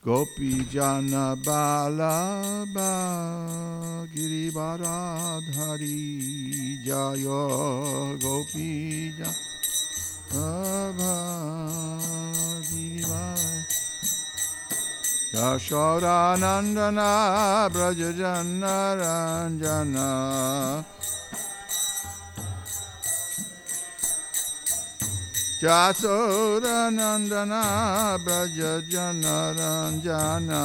Gopi Jana Balaba Girivaradhari Jaya Gopi Jana Girivaradhari Yashodanandana Brajajana Ranjana Jasodanandana Brajajana Ranjana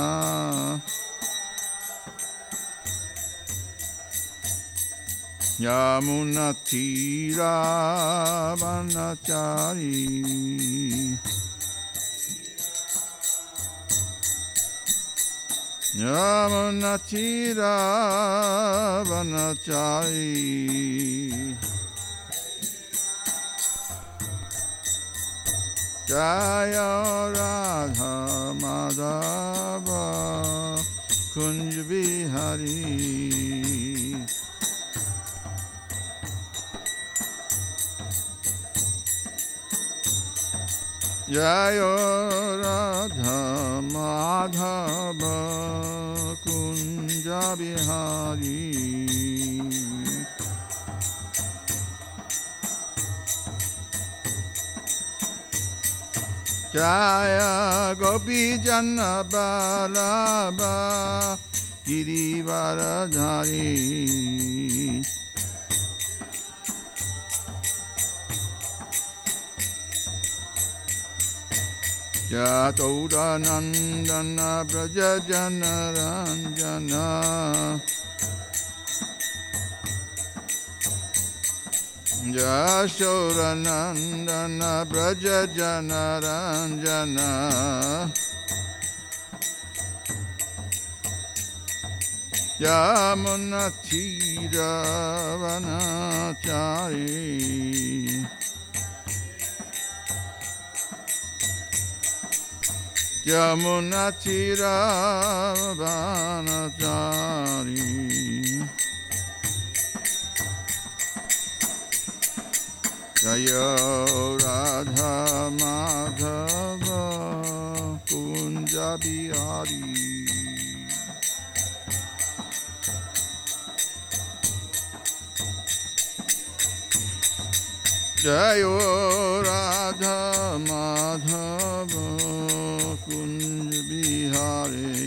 Yamunatira Vanachari Yamunatira Vanachari Jaya Radha Madhava Kunj Bihari Jaya Radha Madhava Kunja Bihari Jaya Gopi Jana Balaba Girivaradhari Jatodanandana Brajajana Ranjana Jashodanandana Brajajana Ranjana Yamunatira Vanachari Yamunatira Vanachari Jaya Radha Madhava Kunja Bihari Jaya Radha Madhava Kunja Bihari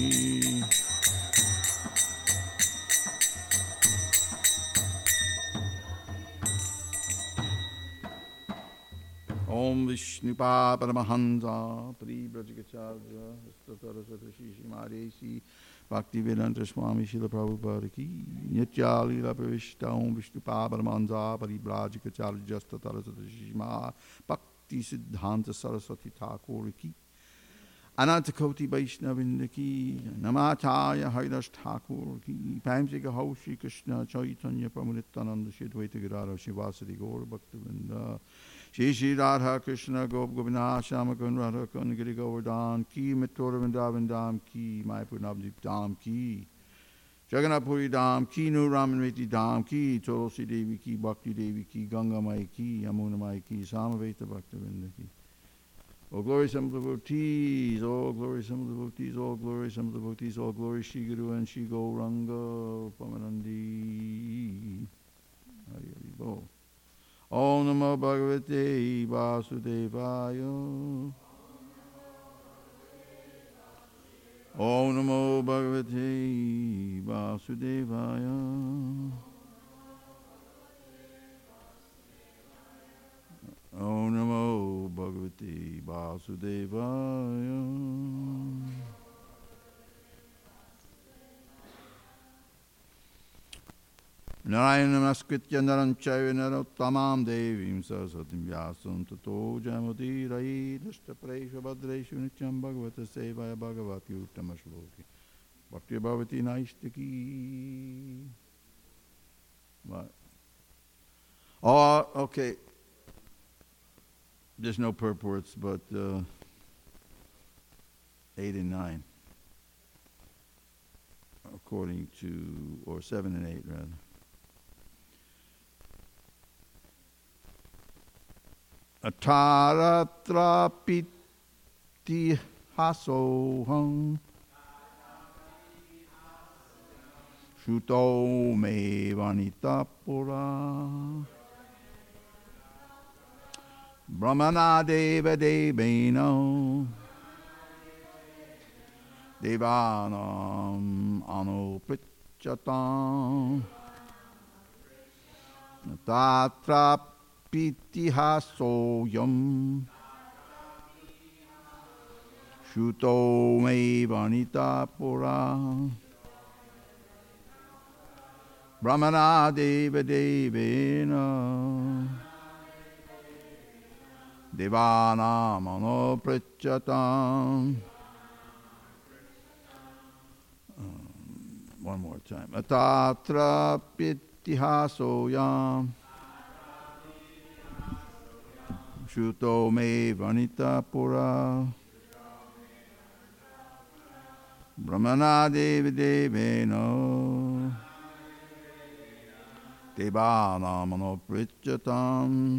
Om Vishnupa Paramahansa Pri Brajagacharya Saraswati Shri Madesi Bhaktivedanta Swami Srila Prabhupada Ki Nityali Lapavishta Om Vishnupa Paramahansa Pri Brajagacharya Saraswati Shri Bhakti Siddhanta Saraswati Thakur Ki Anantakoti Vaishnavinda Ki Namacharya Haridas Thakur Ki Pamsika Ho Shri Krishna Chaitanya Pramanitananda Shidvaita Gadara Shivasati Gaur Bhaktivinoda Shri Shri Radha Krishna Gop Govinda Shama Kun Radha Kun Giri Govardhan Ki Mittora Vrindavan Dham Ki Mayapur Navdeep Dham Ki Jagannath Puri Dham Ki Nur Ramanveti Dham Ki Tulsi Devi Ki Bhakti Devi Ki Ganga Mai Ki Yamuna Mai Ki Samaveta Bhaktivinoda Ki All glory, some of the devotees, all glory, some of the devotees, all glory, some of the devotees, all glory, Shri Guru and Shri Gauranga Pamanandi. Hari Hari Bol. Om Namo Bhagavate Vasudevaya. Om Namo Bhagavate Vasudevaya. Om Namo Bhagavate Vasudevaya. Narayana Namaskritya Naranchaya Narottamam Devim Saraswatim Vyasam Tato Jamodirayi Dashtapresha Bhadreshu Nityam Bhagavata Sevaya Bhagavati Uttama Shloki Bhakti Bhavati Naishtaki. What? Oh, okay. There's no purports, but 8 and 9, according to, or 7 and 8 rather. Ataratra piti hasoham Shuto me vanitapura Brahmana deva deveno Devanam anuprichatam Tatra pitihasoyam Shuto me vanitapura Brahmana deva devena Devana mano prachatam. One more time. Atatra pitihasoyam Shuto me vanita pura Brahmana devi deveno Devana mano prachatam.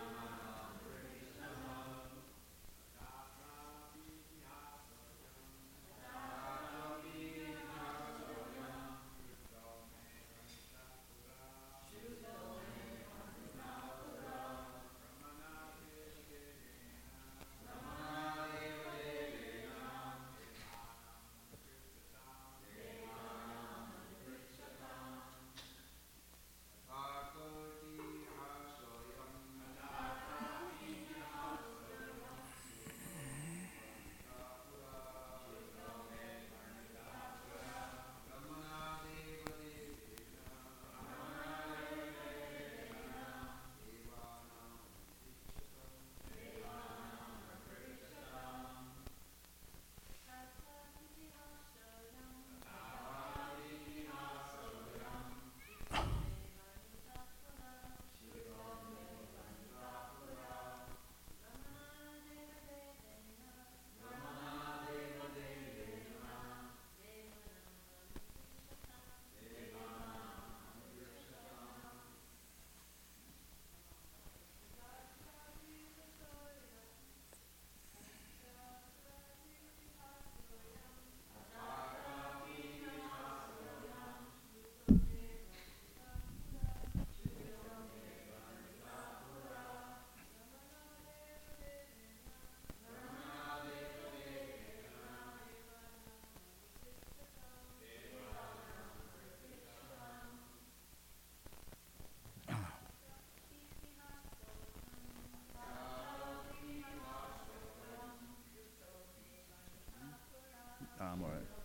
I'm all right.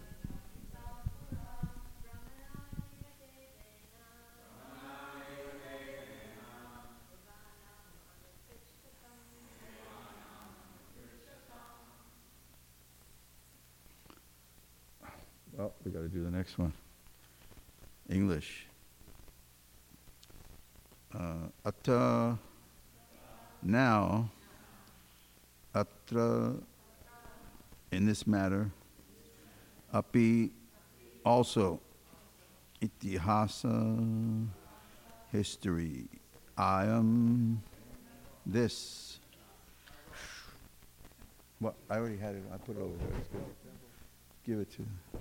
Well, we got to do the next one. English. Atta, now, atra, in this matter, api, also, itihasa, history, I am this. What? I already had it. I put it over there. It's good. Give it to.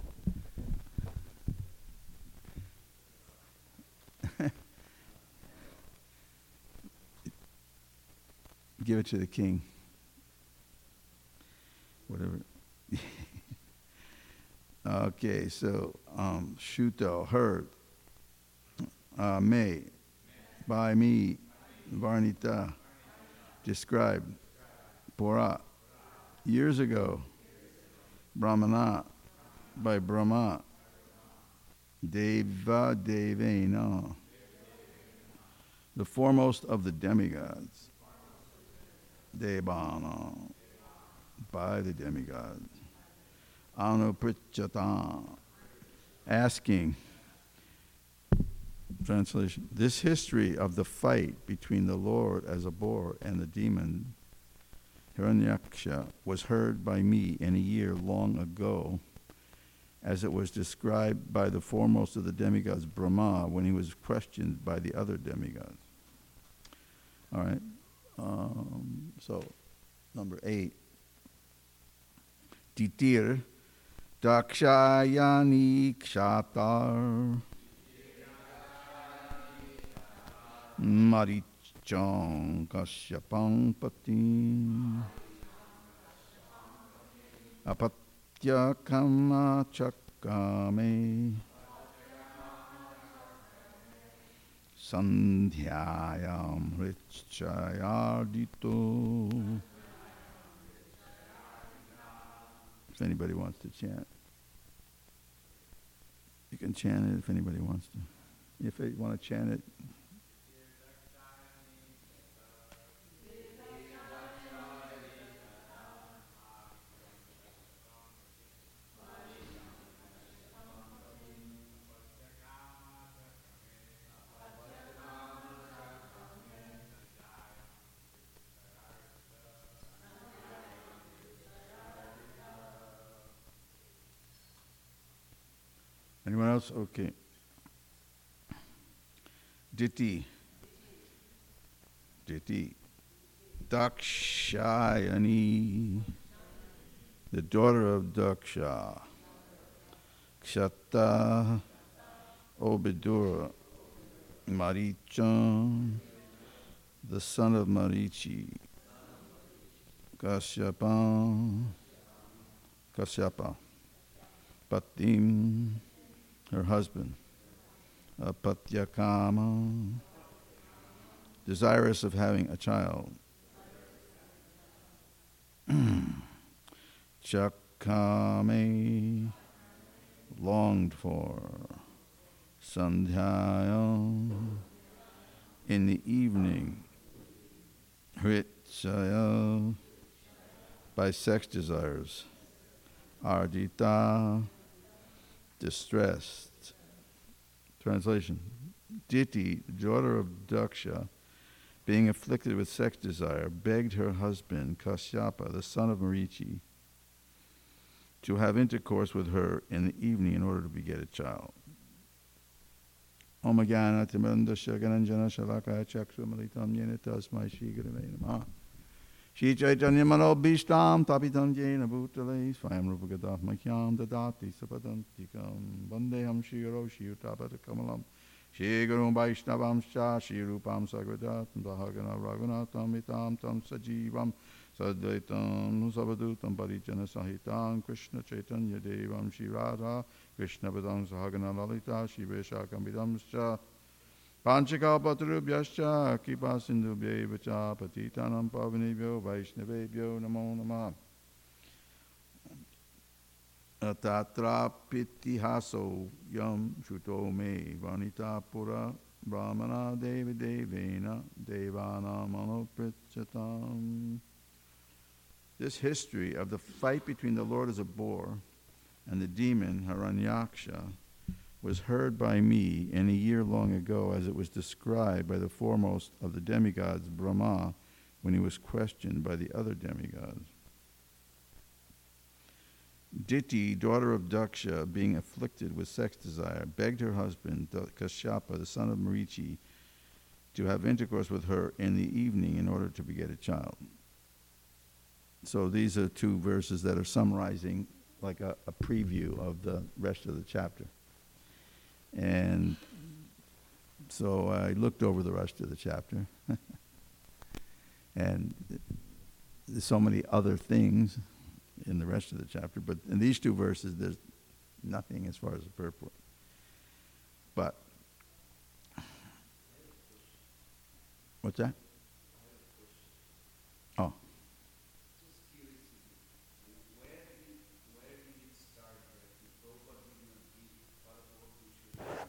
Give it to the king. Whatever. Okay, so Shuto, heard. Me, by me, Varnita, described. Pura, years ago. Brahmana, by Brahma. Deva Devena, the foremost of the demigods. Devana, by the demigods. Anuprichata, asking. Translation: this history of the fight between the Lord as a boar and the demon Hiranyaksha was heard by me in a year long ago, as it was described by the foremost of the demigods, Brahma, when he was questioned by the other demigods. All right. So, number 8. Titir Dakshayani Kshatar Marichang Kashyapang Patim Apatya Kama Chakame Sandhyayam Richayardito. If anybody wants to chant, you can chant it if anybody wants to. If you want to chant it. Anyone else? Okay. Diti. Dakshayani, the daughter of Daksha. Kshata, Obidura. Marichan, the son of Marichi. Kashyapa, Patim, her husband. Apatyakama, desirous of having a child. Chakame, longed for. Sandhyayam, in the evening. Hritshaya, by sex desires. Ardita, distressed. Translation. Diti, the daughter of Daksha, being afflicted with sex desire, begged her husband, Kashyapa, the son of Marichi, to have intercourse with her in the evening in order to beget a child. Om Jnana Timandasya Gananjana Shalakaya Chakshumalitam Yena Tasmai Shri Gurave Namaha. Shri Chaitanya Mano Bhishtam Tapitam Jena Bhutale Swayam Rupagadaf Mahyam Dadati Sapadantikam Vandeham Shri Guru Shri Utapata Kamalam Shri Guru Vaishnavam Sha Shri Rupam Sagradatam Dahagana Raghunatam Itam Tam Sajivam Sadvaitam Sabadutam Parijana Sahitam Krishna Chaitanya Devam Shri Radha Krishna Padam Sahagana Lalita Shri Veshakam Vidam Sha Panchakalpatarubhyascha Kripa Sindhubhyevacha Patitanam Pavanebhyo Vaishnavebhyo Namo Namah. Tatra Pitihaso Yam Shuto Me Vanita Pura Brahmana Devi Devena Devana Manoprichatam. This history of the fight between the Lord as a boar and the demon Hiranyaksha was heard by me in a year long ago, as it was described by the foremost of the demigods, Brahma, when he was questioned by the other demigods. Diti, daughter of Daksha, being afflicted with sex desire, begged her husband, Kashyapa, the son of Marichi, to have intercourse with her in the evening in order to beget a child. So these are two verses that are summarizing like a preview of the rest of the chapter. And so I looked over the rest of the chapter. And there's so many other things in the rest of the chapter, but in these two verses there's nothing as far as the purport. But what's that? Oh. Just curious, where did it start? Did Prabhupada give what we should?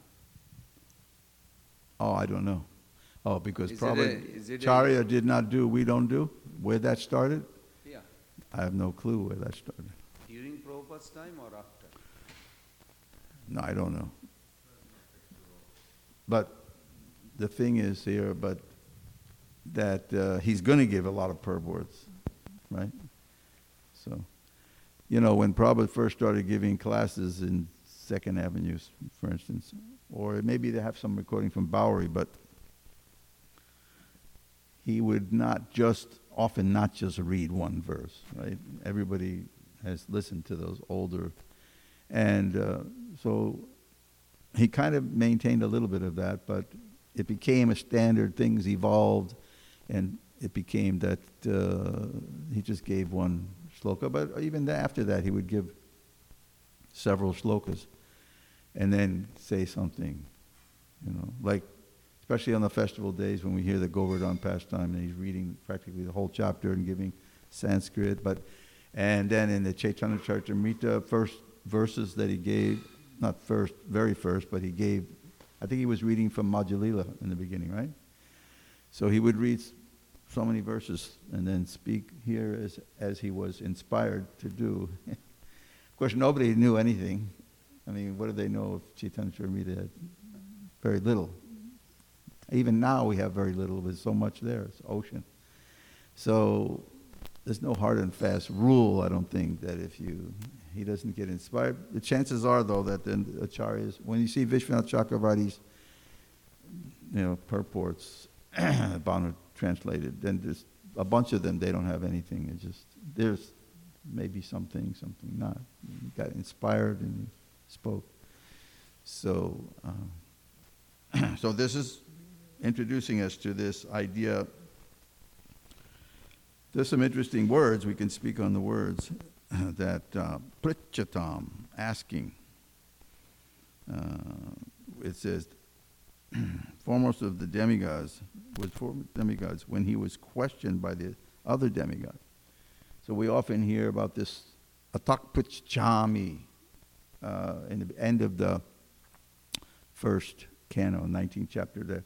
Oh, I don't know. Oh, because Is probably it Charya did not do, we don't do? Where that started? Yeah. I have no clue where that started. During Prabhupada's time or after? No, I don't know. But the thing is here, that he's going to give a lot of purports, right? So, when Prabhupada first started giving classes in Second Avenue, for instance, or maybe they have some recording from Bowery, but he would often not just read one verse, right? Everybody has listened to those older. And so he kind of maintained a little bit of that, but it became a standard. Things evolved, and it became that he just gave one shloka. But even after that, he would give several shlokas and then say something, like especially on the festival days when we hear the Govardhan pastime, and he's reading practically the whole chapter and giving Sanskrit. And then in the Chaitanya Charitamrita, first verses that he gave, not first, very first, but he gave, I think he was reading from Madhya-lila in the beginning, right? So he would read so many verses and then speak here as he was inspired to do. Of course, nobody knew anything. I mean, what do they know of Chaitanya Charitamrita? Had very little. Even now we have very little. There's so much there. It's ocean. So there's no hard and fast rule, I don't think, that if he doesn't get inspired. The chances are, though, that the acharyas, when you see Vishwanath Chakravarti's, purports, Banu translated, then there's a bunch of them, they don't have anything. It's just, there's maybe something not. He got inspired and he spoke. So, so this is introducing us to this idea. There's some interesting words. We can speak on the words that prichatam, asking. It says, foremost of the demigods when he was questioned by the other demigod. So we often hear about this atak prichami in the end of the first canto, 19th chapter. There,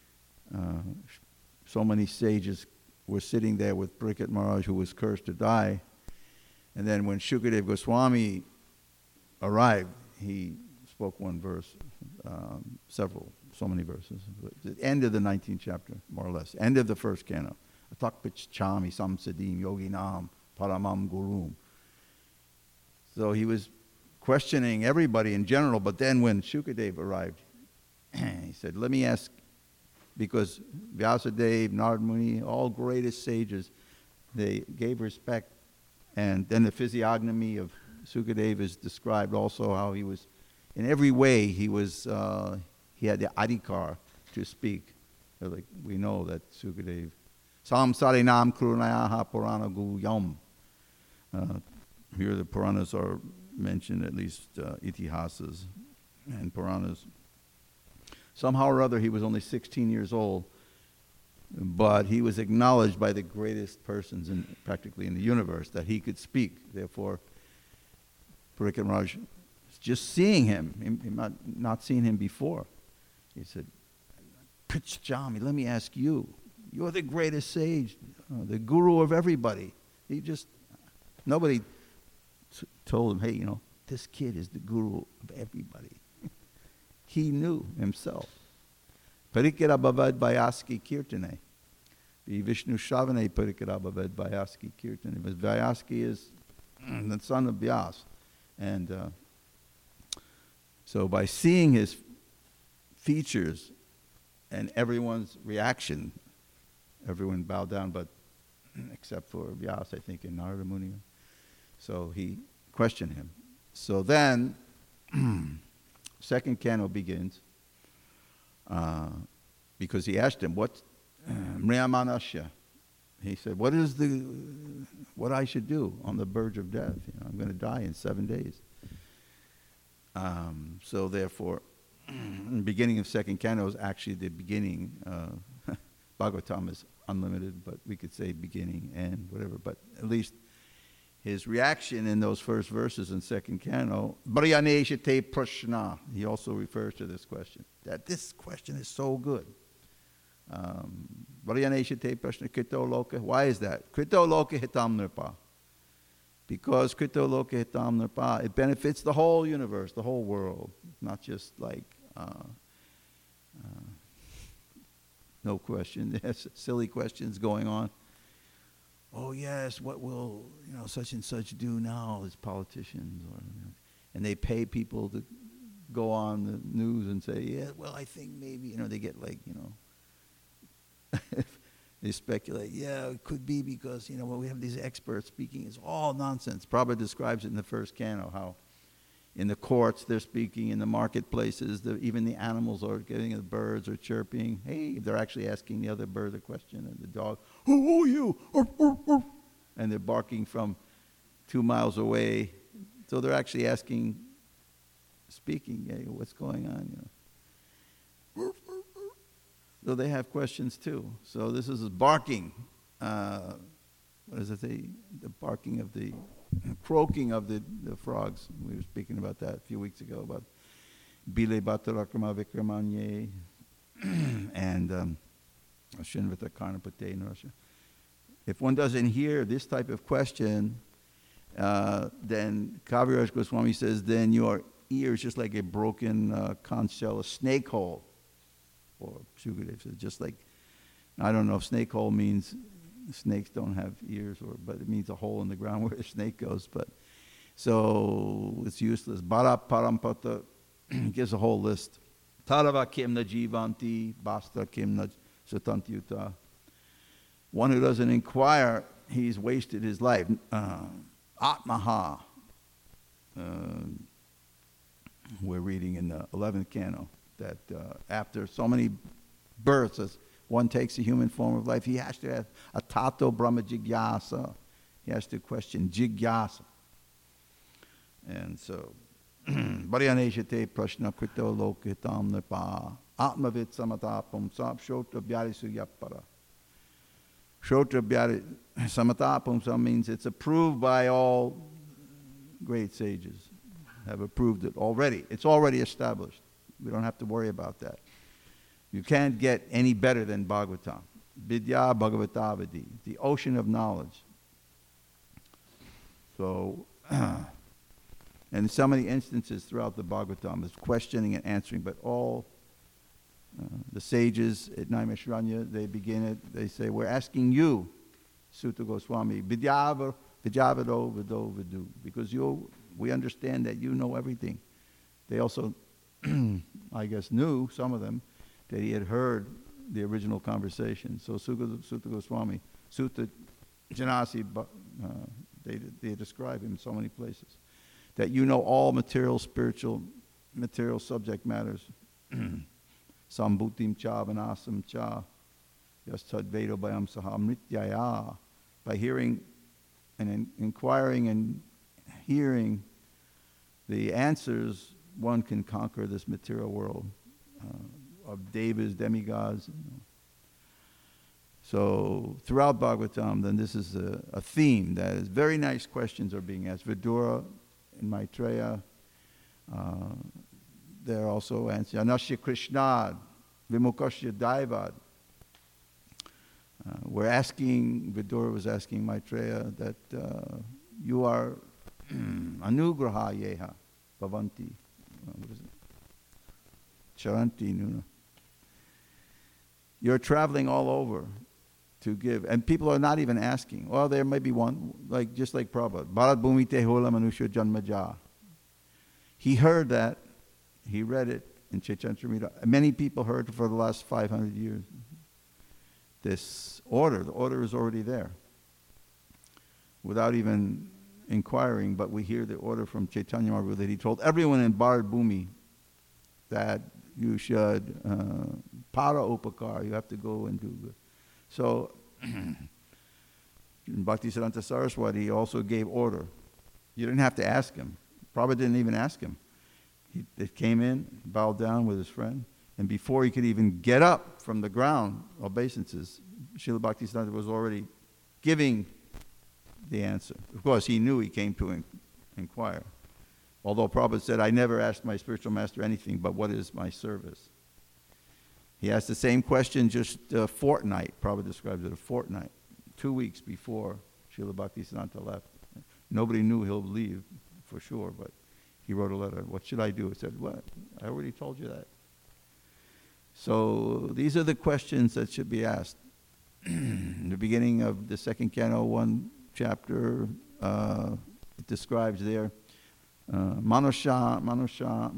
so many sages were sitting there with Parikshit Maharaj, who was cursed to die. And then when Shukadev Goswami arrived, he spoke one verse, so many verses. The end of the 19th chapter, more or less. End of the first canto. Atakpichami samsadim yoginam paramam gurum. So he was questioning everybody in general, but then when Shukadev arrived, he said, let me ask, because Vyasadeva, Narad Muni, all greatest sages, they gave respect. And then the physiognomy of Sukadeva is described also, how he was, in every way, he had the adhikar to speak. Like we know that Sukadeva, samsarinam krunayaha purana gu yam. Here the Puranas are mentioned, at least itihasas and Puranas. Somehow or other, he was only 16 years old, but he was acknowledged by the greatest persons practically in the universe that he could speak. Therefore, Parikshit Maharaj, just seeing him, he might not seen him before, he said, Prichjami, let me ask you, you're the greatest sage, the guru of everybody. Nobody told him, hey, this kid is the guru of everybody. He knew himself. Parikara bhavad Vyaski kirtane. Vishnu Shavane Parikara bhavad Vyaski kirtane. But Vyaski is the son of Vyas. And so by seeing his features and everyone's reaction, everyone bowed down, but except for Vyas, I think, and Narada Muni. So he questioned him. So then, second canto begins, because he asked him, what, Mriyamanasya? He said, what I should do on the verge of death? I'm going to die in 7 days. So therefore, the beginning of second canto is actually the beginning. Bhagavatam is unlimited, but we could say beginning and whatever. But at least his reaction in those first verses in second canto, Bryaneshate Prashna, he also refers to this question. That this question is so good. Bryaneshate Prashna Krito Loka. Why is that? Krito Loka Hitam Nirpa. Because Krito Loka Hitam Nirpa, it benefits the whole universe, the whole world, not just like no question. There's silly questions going on. Oh yes, what will such and such do now as politicians? And they pay people to go on the news and say, yeah, well, I think maybe they get like They speculate, it could be because, when we have these experts speaking, it's all nonsense. Prabhupada describes it in the first canto, how in the courts they're speaking, in the marketplaces, even the animals are getting, the birds are chirping. Hey, they're actually asking the other bird a question, and the dog, who are you? And they're barking from 2 miles away. So they're actually speaking, hey, what's going on, So they have questions too. So this is barking. What does it say? The barking of the croaking of the frogs. We were speaking about that a few weeks ago, about Bile Batarakrama Vikramanye and Shinvata Karnapate in Russia. If one doesn't hear this type of question, then Kaviraj Goswami says, then your ear is just like a broken conch shell, a snake hole. Or Shukadev says, just like, I don't know if snake hole means snakes don't have ears, but it means a hole in the ground where a snake goes. But so it's useless. Bara Parampata gives a whole list. Tarava kimna jivanti, basta kimna satantyuta. One who doesn't inquire, he's wasted his life. Atmaha. We're reading in the 11th canto that after so many births, as one takes the human form of life, he has to have a tato brahma jigyasa. He has to question jigyasa. And so, Bharyaneshate prashna krito lokitam nipa atmavit samatapam sab shotra byari suyappara. Shotra byari samatapam means it's approved by all great sages. Have approved it already. It's already established. We don't have to worry about that. You can't get any better than Bhagavatam. Vidya Bhagavatavadi, the ocean of knowledge. So, and in so many instances throughout the Bhagavatam, there's questioning and answering, but all the sages at Naimishranya, they begin it, they say, we're asking you, Sutta Goswami, Vidyavado Vido Vidu, because we understand that you know everything. They also, I guess, knew, some of them, that he had heard the original conversation. So Sutta Goswami, Sutta Janasi, they describe him in so many places. That you know all material, spiritual, material subject matters. Sambhutim cha vanasam cha yastad vedo bayam saha mrityaya. By hearing and inquiring and hearing the answers, one can conquer this material world of devas, demigods. So throughout Bhagavatam, then this is a theme that is very nice questions are being asked. Vidura and Maitreya, they're also answering. Anashya Krishna, Vimukashya Daivad. We're asking, Vidura was asking Maitreya that you are anugraha yeha bhavanti. What is it? Charanti nuna. You're traveling all over to give, and people are not even asking. Well, there may be one, just like Prabhupada. Bharat bhumi te hola manusya janmaja. He heard that, he read it in Chaitanya Charitamrita. Many people heard for the last 500 years. This order, the order is already there. Without even inquiring, but we hear the order from Chaitanya Mahaprabhu that he told everyone in Bharat bhumi that you should para upakar, you have to go and do good. So, Bhaktisiddhanta Saraswati also gave order. You didn't have to ask him. Prabhupada didn't even ask him. He came in, bowed down with his friend, and before he could even get up from the ground, obeisances, Srila Bhaktisiddhanta was already giving the answer. Of course, he knew he came to inquire. Although Prabhupada said, I never asked my spiritual master anything, but what is my service? He asked the same question just a fortnight. Prabhupada describes it a fortnight, 2 weeks before Srila Bhaktisiddhanta left. Nobody knew he'll leave for sure, but he wrote a letter. What should I do? He said, what? I already told you that. So these are the questions that should be asked. In the beginning of the second canto, 1 chapter, it describes there, Manushinam.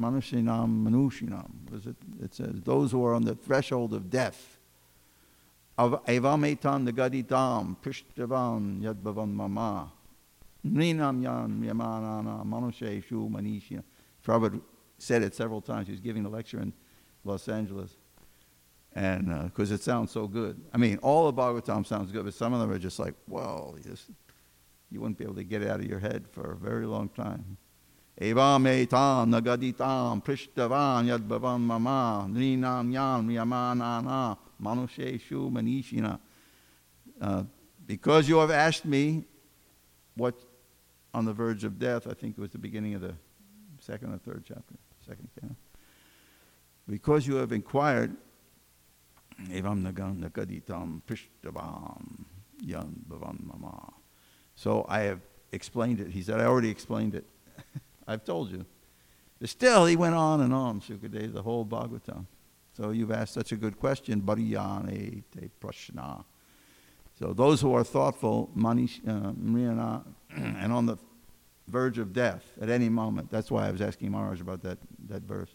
What is it? It says, those who are on the threshold of death Evam etan nagaditam prishtavan yadbhavan mama. Nrinam yan yamanana manushe shu manishya. Prabhupada said it several times. He was giving a lecture in Los Angeles. And because it sounds so good. I mean, all of Bhagavatam sounds good, but some of them are just like, whoa, you wouldn't be able to get it out of your head for a very long time. Evam etam nagaditam prishtavan yadbhavan mama nrinam yan yamanana manushe shu manishina. Because you have asked me what on the verge of death, I think it was the beginning of the second or third chapter, second canon. Because you have inquired, evam nagaditam prishtavam yadbhavan mama. So I have explained it. He said, I already explained it. I've told you. But still, he went on and on, Sukadeva, the whole Bhagavatam. So you've asked such a good question, Bariyane te prashna. So those who are thoughtful, Mriyana, and on the verge of death at any moment, that's why I was asking Maharaj about that verse.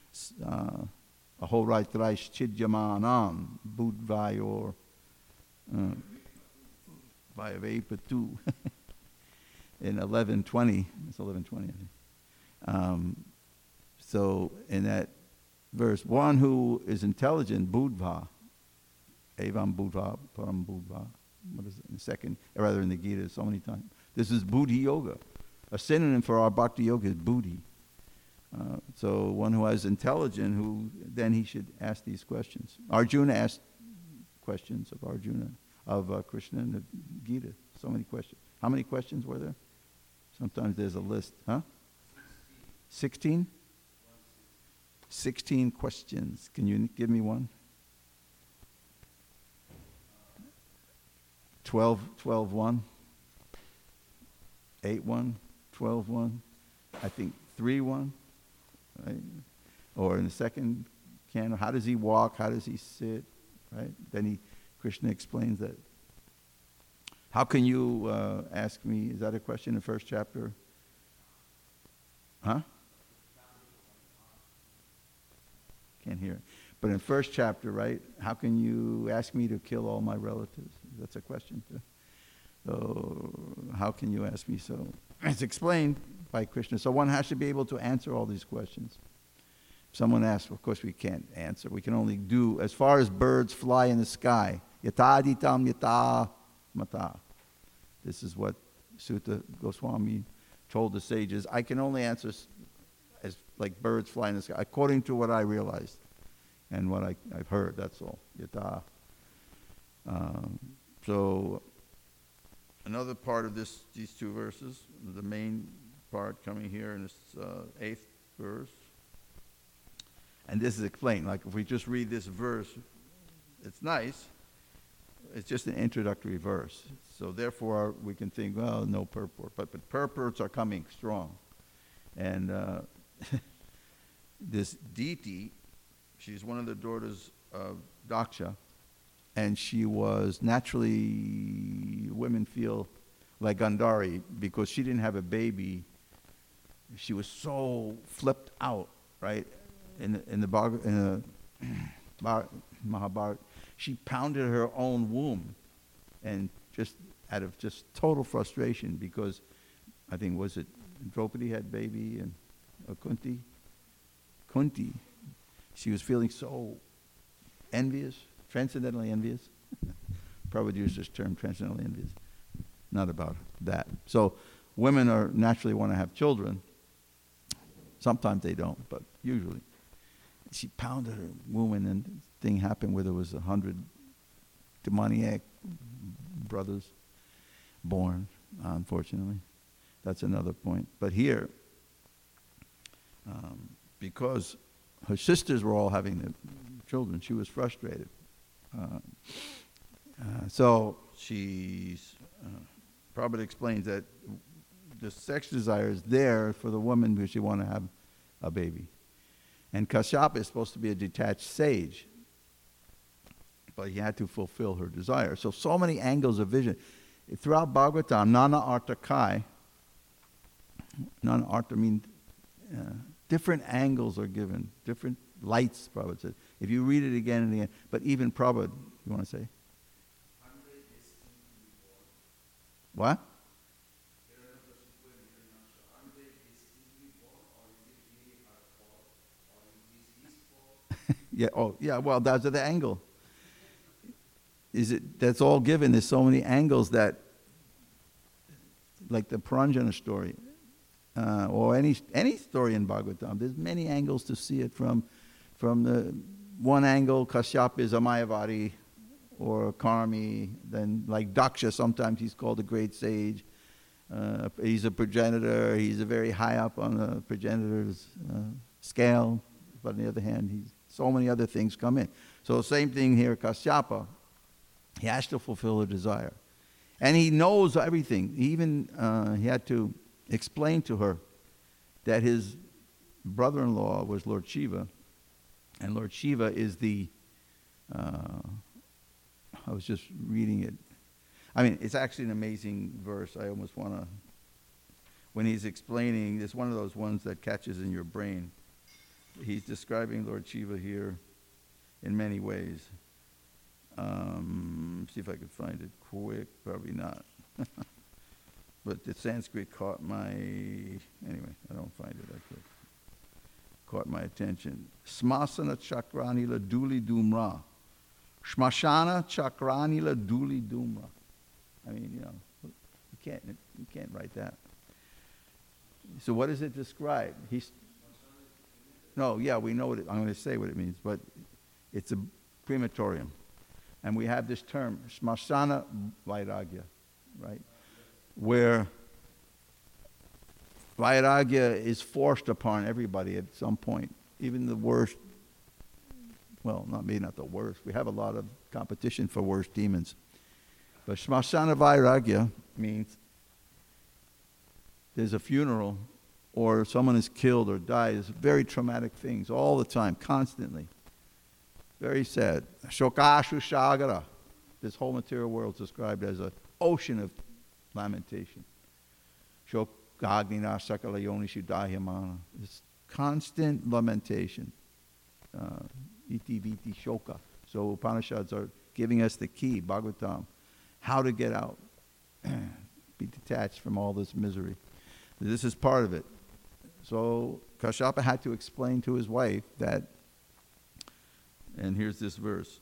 Aho raitraish chidyamanam budvayor Vayavepatu in 11:20. It's 11:20, I think. So in that verse, one who is intelligent, Budva, Evam Budva, Param Budva. What is it? In the second, or rather in the Gita, so many times. This is Buddhi Yoga. A synonym for our Bhakti Yoga is Buddhi. So one who is intelligent, who then he should ask these questions. Arjuna asked questions of Krishna in the Gita. So many questions. How many questions were there? Sometimes there's a list. Huh? 16? 16 questions. Can you give me one? 12:1. 8:1. 12:1. I think 3:1. Right? Or in the second canon, how does he walk? How does he sit? Right? Then Krishna explains that. How can you ask me? Is that a question in the first chapter? Huh? Can't hear it. But in first chapter, right? How can you ask me to kill all my relatives? That's a question too. So how can you ask me so? It's explained by Krishna. So one has to be able to answer all these questions. If someone asks, of course we can't answer. We can only do, as far as birds fly in the sky, yata aditam yata mata. This is what Sutta Goswami told the sages. I can only answer as like birds fly in the sky, according to what I realized and what I've heard, that's all. Yata. So another part of these two verses, the main part coming here in this 8th verse. And this is explained. Like if we just read this verse, it's nice. It's just an introductory verse. So therefore we can think, well, no purport. But purports are coming strong. And this Diti, she's one of the daughters of Daksha. And she was naturally, women feel like Gandhari, because she didn't have a baby. She was so flipped out, right? In the Mahabharata, she pounded her own womb, and just out of just total frustration, because I think, was it Draupadi had baby and Kunti. She was feeling so envious, transcendentally envious. Prabhupada used this term, transcendentally envious. Not about that. So women are naturally want to have children. Sometimes they don't, but usually. She pounded her womb, and then thing happened where there was 100 demoniac brothers born, unfortunately. That's another point. But here, because her sisters were all having the children, she was frustrated. So Prabhupada explains that the sex desire is there for the woman because she want to have a baby. And Kashyapa is supposed to be a detached sage, but he had to fulfill her desire. So many angles of vision. Throughout Bhagavatam, Nana Arta Kai, Nana Arta means different angles are given, different lights, Prabhupada said. If you read it again and again, but even Prabhupada, you want to say? What? Yeah. Oh, yeah. Well, that's the angle. Is it? That's all given. There's so many angles that, like the Pranjana story, or any story in Bhagavatam. There's many angles to see it from. From the one angle, Kashyapa is a Mayavadi or a Karmi. Then, like Daksha, sometimes he's called a great sage. He's a progenitor. He's a very high up on the progenitor's scale. But on the other hand, so many other things come in. So same thing here, Kashyapa. He has to fulfill a desire. And he knows everything. He had to explain to her that his brother-in-law was Lord Shiva. And Lord Shiva is I was just reading it. I mean, it's actually an amazing verse. I almost want to, when he's explaining, it's one of those ones that catches in your brain. He's describing Lord Shiva here in many ways. See if I could find it quick. Probably not. But the Sanskrit caught anyway, I don't find it that quick. Caught my attention. Smasana chakranila duli dumra. Shmashana chakranila duli dumra. I mean, you can't write that. So what does it describe? We know what I'm going to say what it means, but it's a crematorium. And we have this term, Smasana Vairagya, right? Where Vairagya is forced upon everybody at some point. Even the worst, well, maybe not the worst. We have a lot of competition for worst demons. But Smasana Vairagya means there's a funeral or someone is killed or dies. Very traumatic things all the time, constantly. Very sad. Shokashu Shagara. This whole material world is described as an ocean of lamentation. Shokagnina Sakala Yonishu Dahyamana. It's constant lamentation. Iti Viti Shoka. So Upanishads are giving us the key, Bhagavatam, how to get out, be detached from all this misery. This is part of it. So Kashyapa had to explain to his wife that, and here's this verse.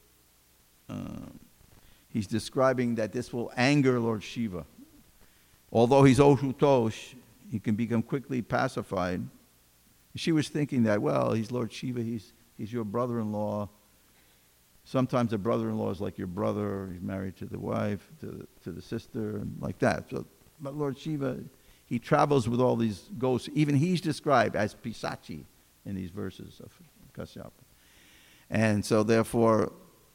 He's describing that this will anger Lord Shiva. Although he's Oshutosh, he can become quickly pacified. She was thinking that, well, he's Lord Shiva, he's your brother-in-law. Sometimes a brother-in-law is like your brother, he's married to the wife, to the sister, and like that. So, but Lord Shiva, he travels with all these ghosts. Even he's described as Pisachi in these verses of Kashyapa. And so therefore,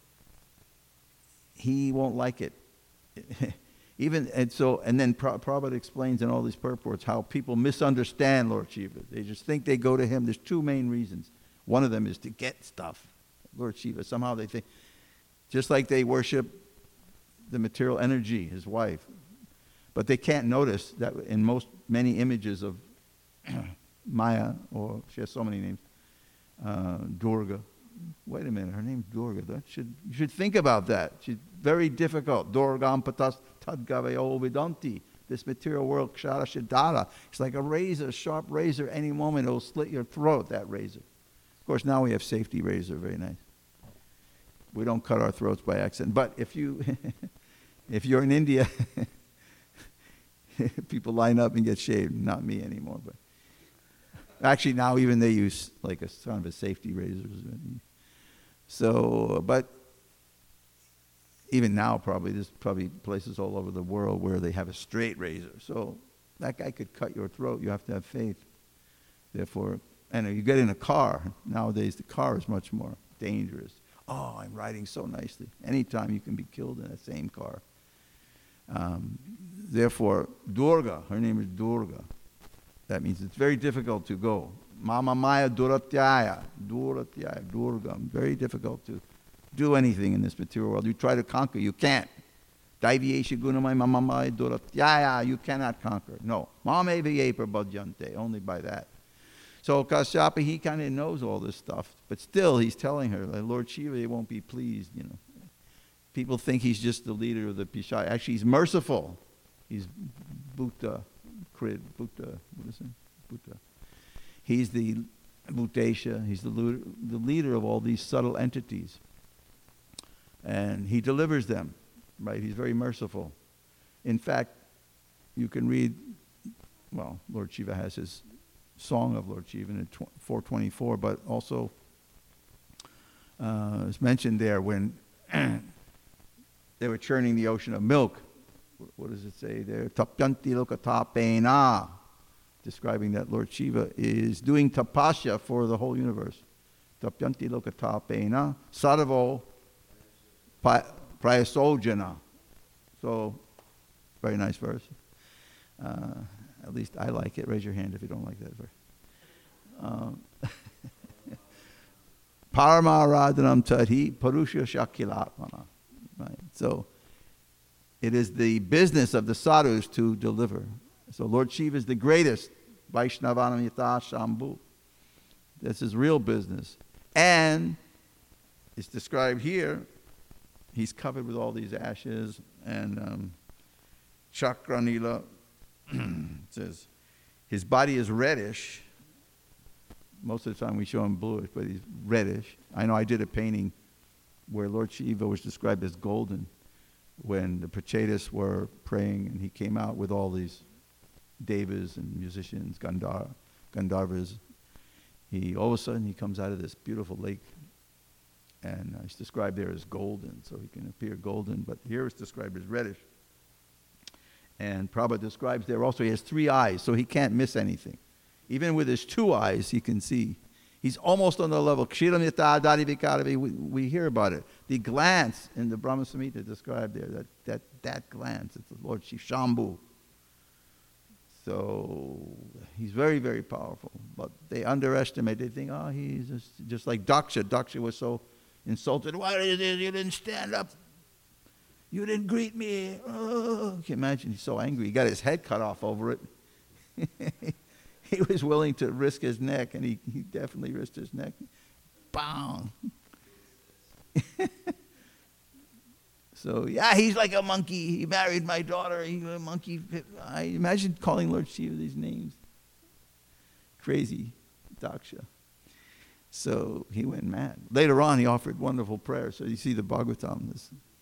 he won't like it. And then Prabhupada explains in all these purports how people misunderstand Lord Shiva. They just think they go to him. There's two main reasons. One of them is to get stuff. Lord Shiva, somehow they think, just like they worship the material energy, his wife, but they can't notice that in many images of Maya, or she has so many names, Durga. Wait a minute, her name's Durga. You should think about that. She's very difficult. Durgam patas tadgavayo vidanti. This material world, kshara shidara. It's like a razor, a sharp razor. Any moment it'll slit your throat, that razor. Of course, now we have safety razor, very nice. We don't cut our throats by accident. But if you're in India, people line up and get shaved. Not me anymore, but actually now even they use like a kind of a safety razor. So, but even now there's probably places all over the world where they have a straight razor. So that guy could cut your throat. You have to have faith. Therefore, and you get in a car. Nowadays the car is much more dangerous. Oh, I'm riding so nicely. Anytime you can be killed in that same car. Therefore, Durga, her name is Durga. That means it's very difficult to go. Mama Maya Duratyaya, Durga. Very difficult to do anything in this material world. You try to conquer, you can't. Daiviyesha Gunamai Mama Maya Duratyaya, you cannot conquer. No. Mame Viyepa Bhadyante, only by that. So Kashyapa, he kind of knows all this stuff, but still he's telling her, like, Lord Shiva, he won't be pleased, People think he's just the leader of the Pishai. Actually, he's merciful. He's Bhuta, Krid, Bhuta, what is it? Bhuta. He's the Bhutesha. He's the leader of all these subtle entities. And he delivers them, right? He's very merciful. In fact, you can read, well, Lord Shiva has his song of Lord Shiva in 424, but also it's mentioned there when they were churning the ocean of milk. What does it say there? Tapyanti lokatapena, describing that Lord Shiva is doing tapasya for the whole universe. Tapyanti lokatapena sarvo prayasojana. So, very nice verse. At least I like it. Raise your hand if you don't like that verse. Paramaradhanam tadhi parusha shakilatmana. Right. So it is the business of the sadhus to deliver. So Lord Shiva is the greatest. Vaishnavanam yata shambhu. That's his real business. And it's described here. He's covered with all these ashes and chakranila. It says his body is reddish. Most of the time we show him bluish, but he's reddish. I know I did a painting where Lord Shiva was described as golden when the Prachetas were praying, and he came out with all these devas and musicians, Gandharvas. All of a sudden he comes out of this beautiful lake, and it's described there as golden, so he can appear golden, but here it's described as reddish. And Prabhupada describes there also he has 3 eyes, so he can't miss anything. Even with his 2 eyes, he can see. He's almost on the level. We hear about it. The glance in the Brahma Samhita described there, that glance, it's the Lord Shambhu. So he's very, very powerful. But they underestimate. They think, oh, he's just like Daksha. Daksha was so insulted. Why is it you didn't stand up? You didn't greet me. Oh. Can you imagine? He's so angry. He got his head cut off over it. He was willing to risk his neck, and he definitely risked his neck. Bang! So, yeah, he's like a monkey. He married my daughter. He's a monkey. I imagine calling Lord Shiva these names. Crazy Daksha. So he went mad. Later on, he offered wonderful prayers. So you see the Bhagavatam.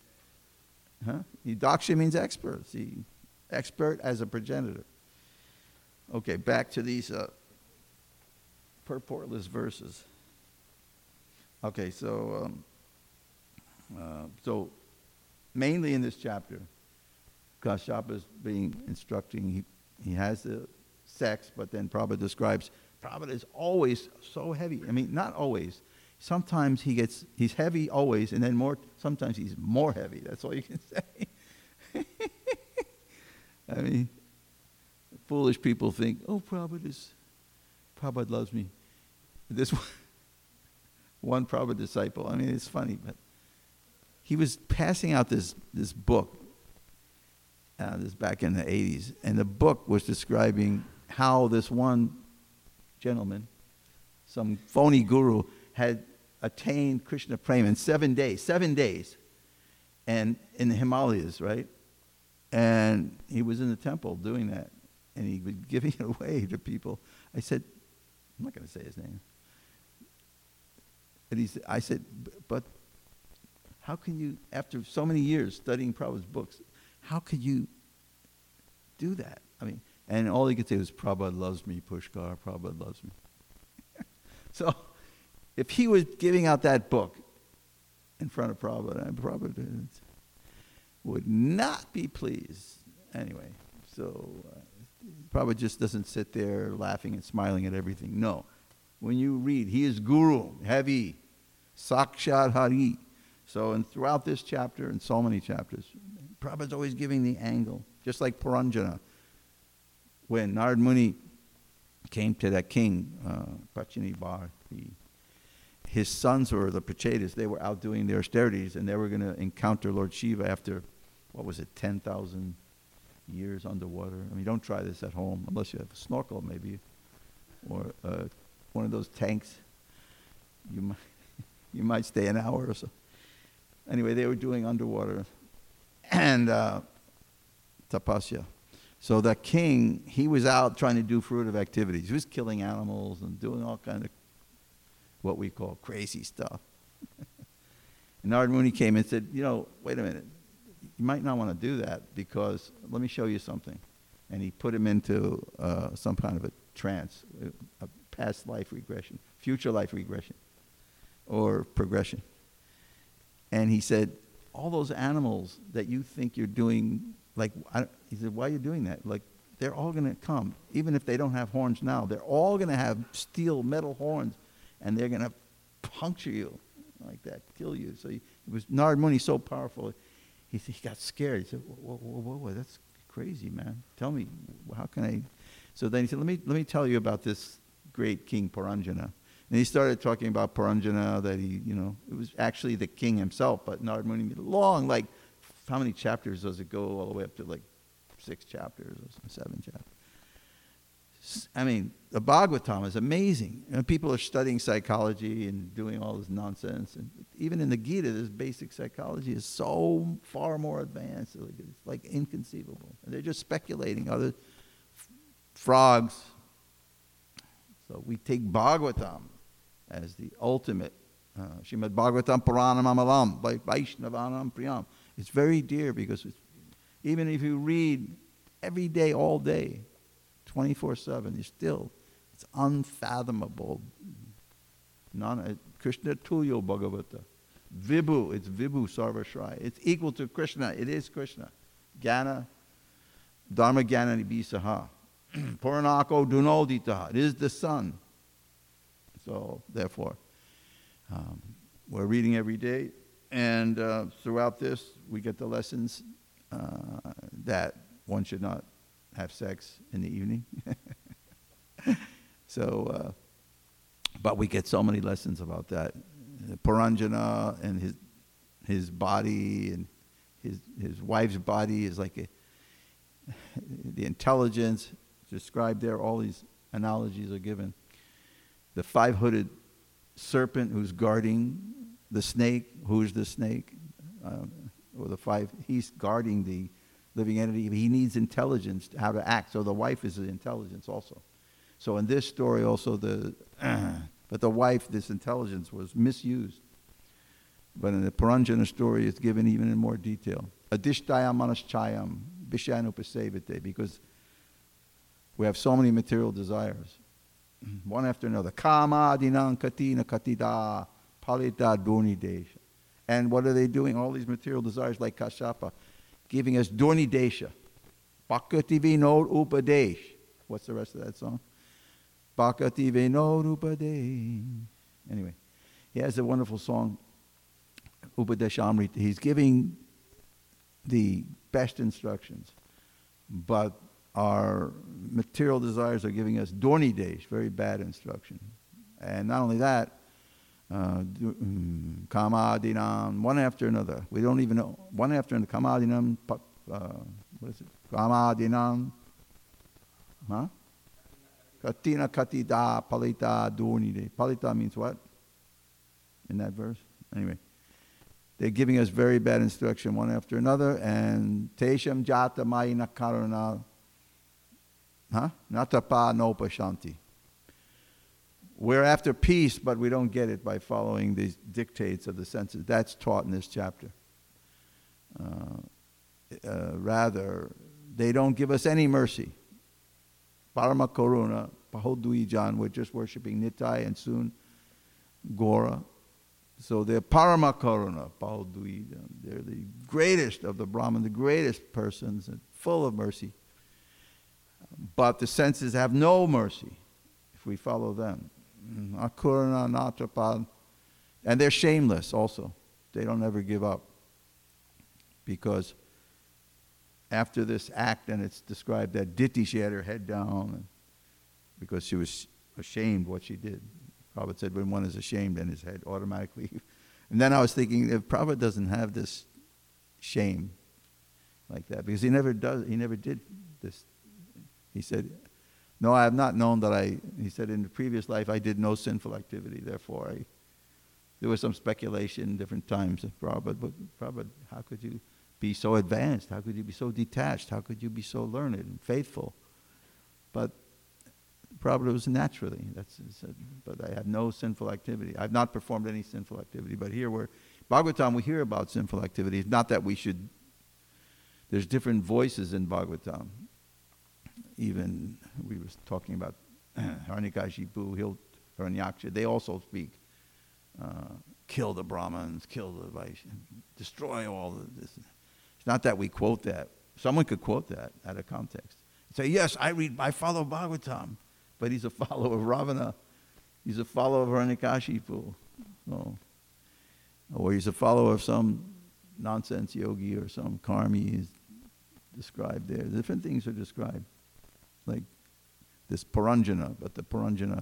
Daksha means expert. See, expert as a progenitor. Okay, back to these purportless verses. Okay, so mainly in this chapter, Kashyapa is instructing. He has the sex, but then Prabhupada describes Prabhupada is always so heavy. I mean, not always. Sometimes he's heavy always, and then sometimes he's more heavy. That's all you can say. I mean, foolish people think, oh, Prabhupada loves me. This one Prabhupada disciple, I mean, it's funny, but he was passing out this book, this back in the 80s, and the book was describing how this one gentleman, some phony guru, had attained Krishna Prema in 7 days, and in the Himalayas, right? And he was in the temple doing that, and he was giving it away to people. I said, I'm not going to say his name. And I said, but how can you, after so many years studying Prabhupada's books, how could you do that? I mean, and all he could say was, Prabhupada loves me, Pushkar, Prabhupada loves me. So, if he was giving out that book in front of Prabhupada, Prabhupada would not be pleased. Anyway, so Prabhupada just doesn't sit there laughing and smiling at everything. No. When you read, he is Guru, heavy, Sakshat Hari. So, and throughout this chapter and so many chapters, Prabhupada's always giving the angle, just like Puranjana. When Narad Muni came to that king, Pachini Bar, his sons were the Prachetas. They were out doing their austerities, and they were going to encounter Lord Shiva after, 10,000 years underwater. I mean, don't try this at home, unless you have a snorkel maybe, or one of those tanks. You might stay an hour or so. Anyway, they were doing underwater and tapasya. So the king, he was out trying to do fruitive activities. He was killing animals and doing all kind of what we call crazy stuff. And Narad Muni came and said, wait a minute, you might not want to do that because let me show you something. And he put him into some kind of a trance, a past life regression, future life regression, or progression. And he said, all those animals that you think you're doing, he said, why are you doing that? Like, they're all going to come, even if they don't have horns now. They're all going to have metal horns, and they're going to puncture you like that, kill you. So Narad Muni so powerful, he got scared. He said, whoa, that's crazy, man. Tell me, how can I? So then he said, let me tell you about this great king Puranjana. And he started talking about Puranjana, that it was actually the king himself, but Narad Muni made long, how many chapters does it go all the way up to 6 chapters or 7 chapters? I mean, the Bhagavatam is amazing. People are studying psychology and doing all this nonsense. And even in the Gita, this basic psychology is so far more advanced. It's like inconceivable. And they're just speculating. Other frogs. So we take Bhagavatam as the ultimate. Srimad Bhagavatam Puranam Amalam by Vaishnavanam Priyam. It's very dear because even if you read every day, all day, 24/7, it's unfathomable. Krishna Tulyo Bhagavata. Vibhu, it's Vibhu Sarvashrai. It's equal to Krishna. It is Krishna. Jnana, Dharma Jnana Nibisaha. Puranako Dunoditaha. It is the sun. So, therefore, we're reading every day. And throughout this, we get the lessons that one should not have sex in the evening. So, but we get so many lessons about that. Puranjana and his body and his wife's body is like the intelligence described there. All these analogies are given. The 5-hooded serpent who's guarding the snake. Who's the snake? He's guarding the living entity. He needs intelligence how to act. So the wife is the intelligence also. So in this story also but the wife, this intelligence was misused. But in the Puranjana story, it's given even in more detail. Adishtayam manaschayam vishayanupasevate, because we have so many material desires, one after another. Kama adinam katina katida palita desha. And what are they doing? All these material desires, like Kashyapa, giving us desha. Bhakti vinod upadesh. What's the rest of that song? Bhakti vinod upadesh. Anyway, he has a wonderful song, Upadeshamrita. He's giving the best instructions, but our material desires are giving us Dornidesh, very bad instruction. And not only that, Kamadinam, one after another. We don't even know. One after another. Kamadinam, what is it? Kamadinam, Katina katida palita dornide. Palita means what? In that verse? Anyway. They're giving us very bad instruction one after another. And Tesham jata mayina karuna natapa nopashanti. We're after peace, but we don't get it by following these dictates of the senses. That's taught in this chapter. Rather, they don't give us any mercy. Parama Karuna, Pahoduijan, we're just worshipping Nitai and soon Gora. So they're Parama Karuna, Pahoduijan. They're the greatest of the Brahman, the greatest persons, and full of mercy. But the senses have no mercy if we follow them. Akurana Natrapad. And they're shameless also. They don't ever give up. Because after this act, and it's described that Diti, she had her head down because she was ashamed what she did. Prabhupada said when one is ashamed, then his head automatically. And then I was thinking, if Prabhupada doesn't have this shame like that, because he never did this. He said, no, I have not known that he said in the previous life I did no sinful activity, therefore there was some speculation different times of Prabhupada, but Prabhupada, how could you be so advanced? How could you be so detached? How could you be so learned and faithful? But Prabhupada was naturally. But I have no sinful activity. I've not performed any sinful activity. But here, Bhagavatam, we hear about sinful activity. It's not that we should. There's different voices in Bhagavatam. Even we were talking about Hiranyakashipu, Hiranyaksha. They also speak. Kill the Brahmins, kill the Vaishyas, destroy all of this. It's not that we quote that. Someone could quote that out of context. Say, yes, I follow Bhagavatam, but he's a follower of Ravana. He's a follower of Hiranyakashipu. No. Or he's a follower of some nonsense yogi or some karmi is described there. Different things are described. Like this Paranjana, but the Paranjana.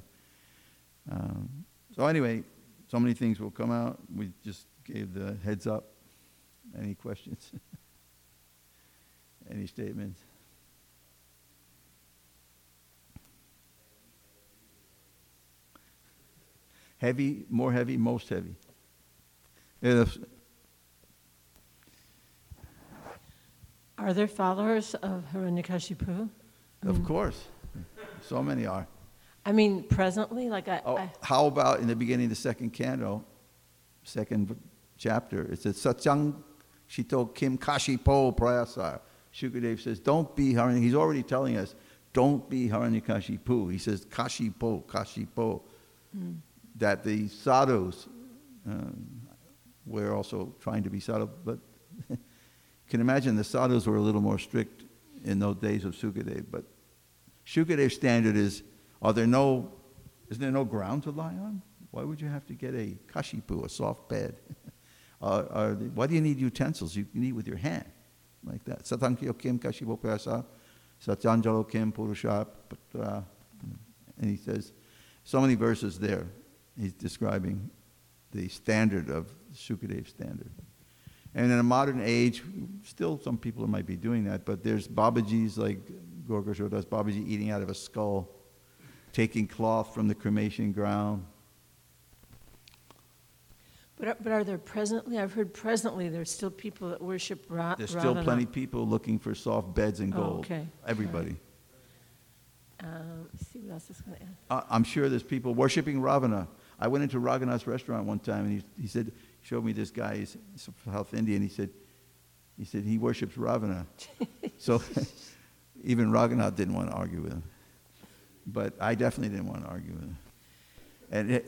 So anyway, so many things will come out. We just gave the heads up. Any questions? Any statements? Heavy, more heavy, most heavy. Are there followers of Hiranyakashipu? Of course. So many are. I mean, presently, like how about in the beginning of the second canto, second chapter, it says, Satyang Shito Kim Kashipo Prayasa. Shukadev says, don't be Hiranyakashipu. He's already telling us, don't be Hiranyakashipu. He says, Kashipo. That the sadhus were also trying to be sadhu, but you can imagine the sadhus were a little more strict in those days of Sukadev. But Shukadev's standard is, isn't there no ground to lie on? Why would you have to get a kashipu, a soft bed? Why do you need utensils? You can eat with your hand, like that. Satankyo kim kashipo prasa, satyanjalo kim purusha patra. And he says, so many verses there, he's describing the standard of Shukadev's standard. And in a modern age, still some people might be doing that, but there's Babaji's like Gorga showed us, Babaji eating out of a skull, taking cloth from the cremation ground. But are there presently, I've heard presently there's still people that worship Ravana. There's still plenty of people looking for soft beds and gold. Oh, okay. Everybody. Let's see what else is going to add. I'm sure there's people worshiping Ravana. I went into Raghunath's restaurant one time, and he said, showed me this guy, he's from South India, and he said he worships Ravana. So even Raghunath didn't want to argue with him. But I definitely didn't want to argue with him. And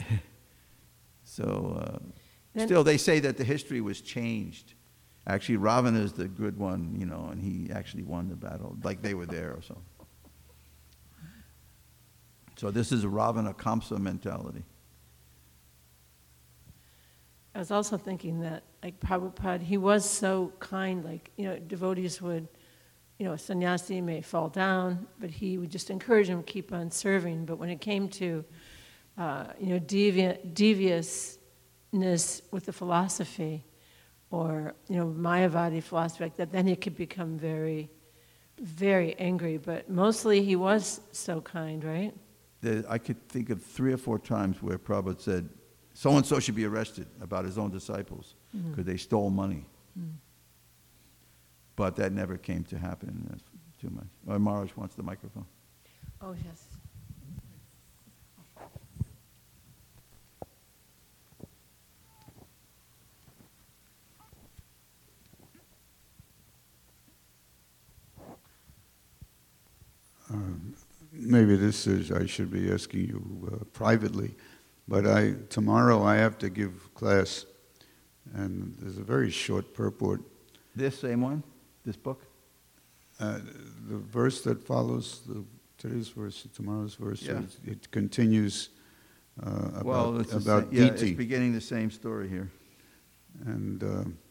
still, they say that the history was changed. Actually, Ravana is the good one, and he actually won the battle, like they were there or something. So this is a Ravana Kamsa mentality. I was also thinking that, like Prabhupada, he was so kind, like, devotees would, a sannyasi may fall down, but he would just encourage him to keep on serving. But when it came to, deviousness with the philosophy, or, Mayavadi philosophy like that, then he could become very, very angry. But mostly he was so kind, right? I could think of 3 or 4 times where Prabhupada said, so-and-so should be arrested about his own disciples because they stole money. But that never came to happen. That's too much. Maharaj wants the microphone. Oh, yes. Maybe I should be asking you privately, but tomorrow I have to give class, and there's a very short purport. This same one? This book? The verse that follows today's verse, tomorrow's verse, Yeah. it continues about it's Diti. beginning the same story here. And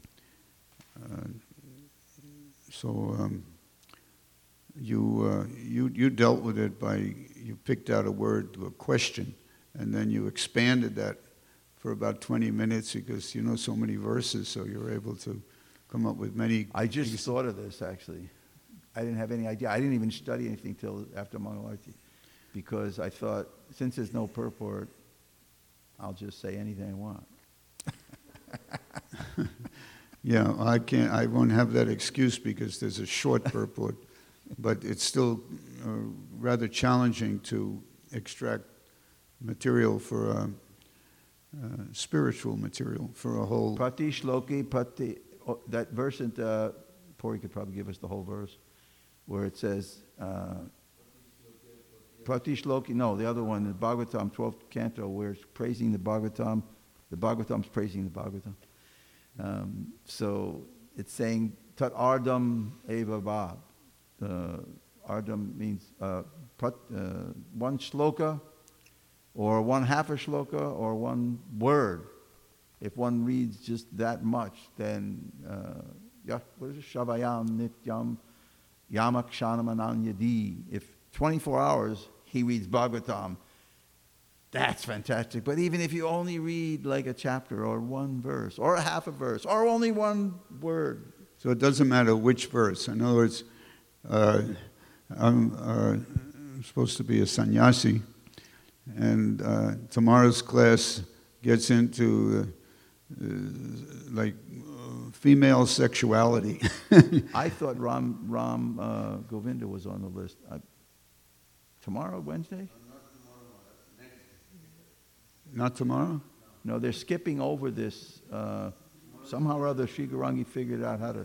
you dealt with it you picked out a word, a question, and then you expanded that for about 20 minutes because you know so many verses, so you're able to come up with many. I just thought of this, actually. I didn't have any idea. I didn't even study anything till after Mangalarti because I thought, since there's no purport, I'll just say anything I want. Yeah, I won't have that excuse because there's a short purport, but it's still rather challenging to extract material for spiritual material for a whole. Prati shloki that verse in Puri could probably give us the whole verse, where it says, Prati shloki, no, the other one, the Bhagavatam, 12th canto, where it's praising the Bhagavatam. The Bhagavatam's praising the Bhagavatam. So it's saying, Tat ardam eva bhav. Ardam means one shloka, or one half a shloka, or one word. If one reads just that much, then, what is it? Shavayam nityam yamakshanam ananyadi. If 24 hours he reads Bhagavatam, that's fantastic. But even if you only read like a chapter, or one verse, or a half a verse, or only one word. So it doesn't matter which verse. In other words, I'm supposed to be a sannyasi, and tomorrow's class gets into female sexuality. I thought Ram Govinda was on the list. Tomorrow, Wednesday? Not tomorrow? No, they're skipping over this. Somehow or other, Sri Garangi figured out how to.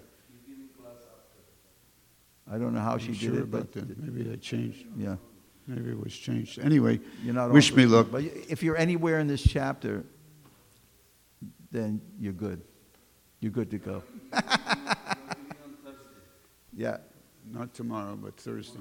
I don't know how she did it, but maybe they changed. Yeah, maybe it was changed. Anyway, you're not wish me luck. But if you're anywhere in this chapter, then you're good. You're good to go. Yeah. Not tomorrow, but Thursday.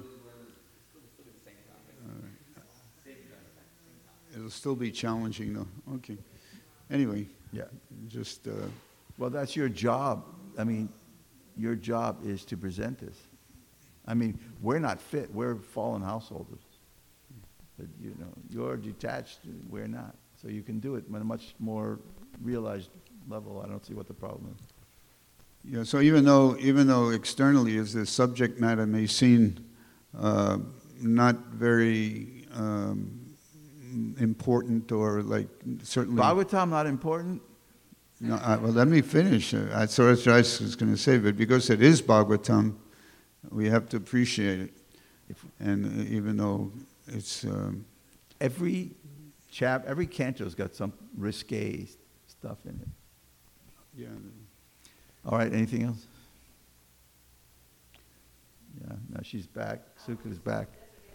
It'll still be challenging, though. Okay. Anyway, Yeah. just. Well, that's your job. I mean, your job is to present this. I mean, we're not fit. We're fallen householders. But, you're detached. We're not. So you can do it at a much more realized level. I don't see what the problem is. Yeah. So even though externally as the subject matter may seem not very important, or certainly. Bhagavatam not important? No, well, let me finish. That's what I was going to say, but because it is Bhagavatam, we have to appreciate it. And even though it's... every canto's got some risque stuff in it. Yeah. All right, anything else? Yeah, now she's back. Sukha's back.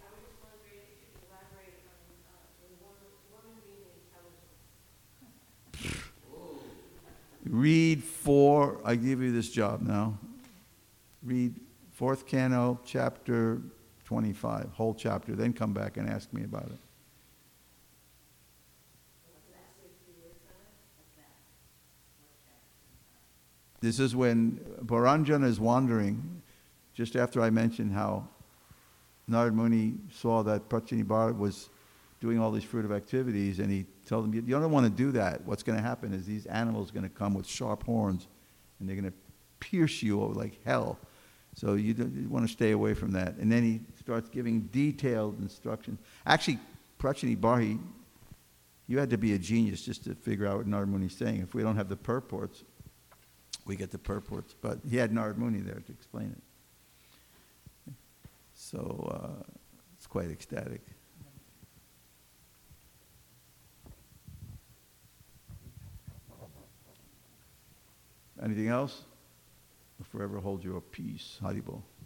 Read I give you this job now. Read 4th canto, chapter 25, whole chapter, then come back and ask me about it. This is when Bharanjana is wandering, just after I mentioned how Narad Muni saw that Prachini Bharat was doing all these fruitive activities, and he told them, you don't want to do that. What's going to happen is these animals are going to come with sharp horns, and they're going to pierce you like hell. So you want to stay away from that. And then he starts giving detailed instructions. Actually, Prachini Bharat, you had to be a genius just to figure out what Narad Muni is saying. If we don't have the purports, we get the purports. But he had Narad Muni there to explain it. So it's quite ecstatic. Anything else? Forever hold your peace. Haribol.